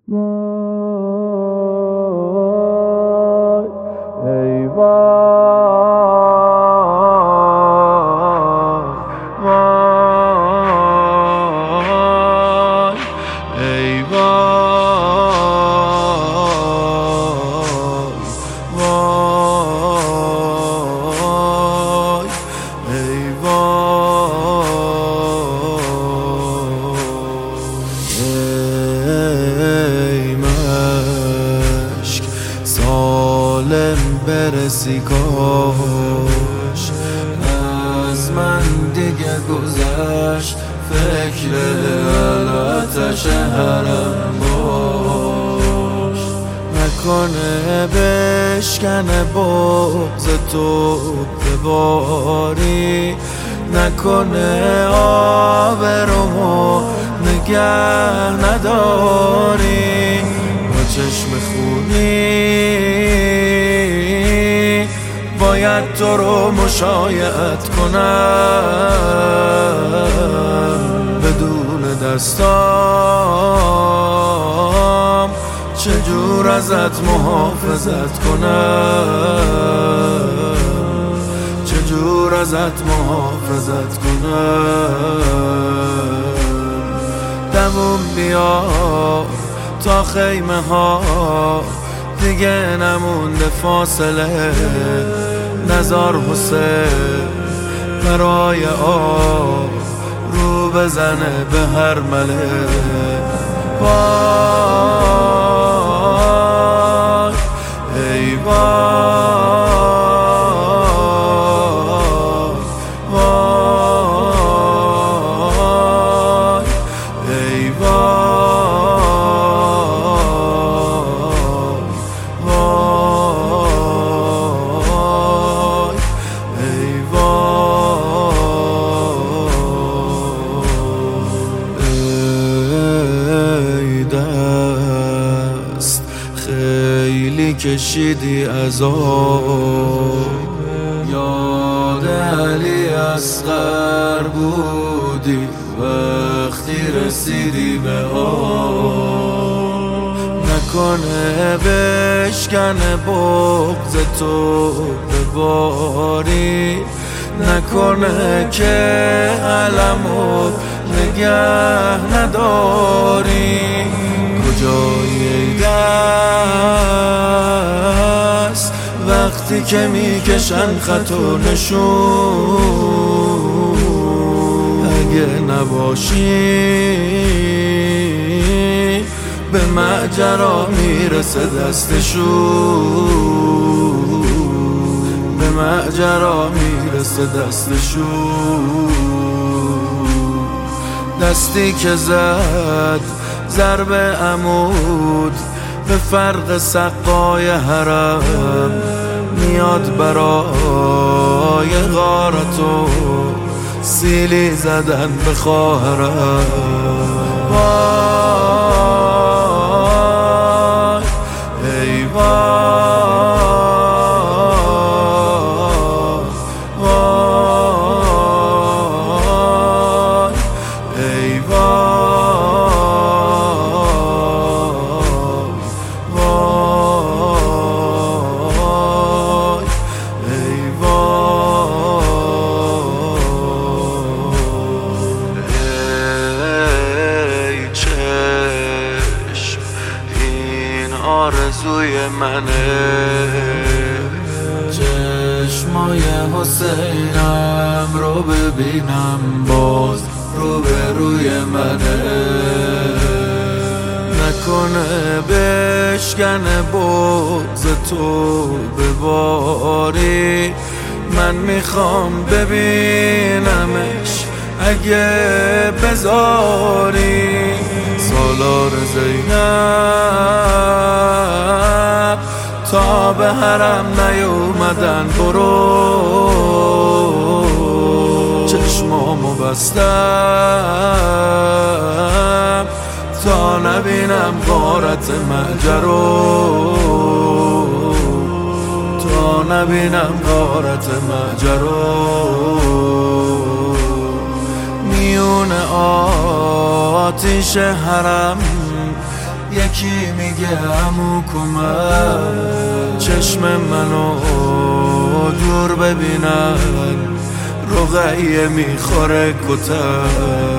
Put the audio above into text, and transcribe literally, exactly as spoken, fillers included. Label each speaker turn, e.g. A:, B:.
A: وای ای وای وای ای وای وای ای سالم برسی کاش از من دیگه گذشت فکر آتش حرم باش نکنه بشکنه بغض تو به باری نکنه آبرومو نگه نداری با چشم خونی باید تو رو مشایعت کنم بدون دستام چجور ازت محافظت کنم چجور ازت محافظت کنم دمون بیار تا خیمه ها دیگه نمونده فاصله نزار حسین برای آب رو بزنه به هر مله وای ای وای وای ای خیلی کشیدی عذاب یاد علی اصغر بودی وقتی رسیدی به آب نکنه بشکنه بغض تو به باری نکنه که علمو نگه نداری کجایی دست وقتی که میکشن خط و نشون اگه نباشی به ماجرا میرسه دستشون به ماجرا میرسه دستشون دستی که زد ضرب عمود به فرق سقای حرم میاد برای غارتو سیلی زدن به خواهرم وای ای وای وای ای وای آرزوی منه چشمای حسینم رو ببینم باز رو به روی منه نکنه بشکنه بغض تو به باری من میخوام ببینمش اگه بذاری سالار زینب تا به حرم نیومدن برو چشمامو بستم تا نبینم غارت ماجرا تا نبینم غارت ماجرا میون آتیش حرم یکی میگه عمو کمک. چشم منو دور ببینن رقیه میخوره کتک.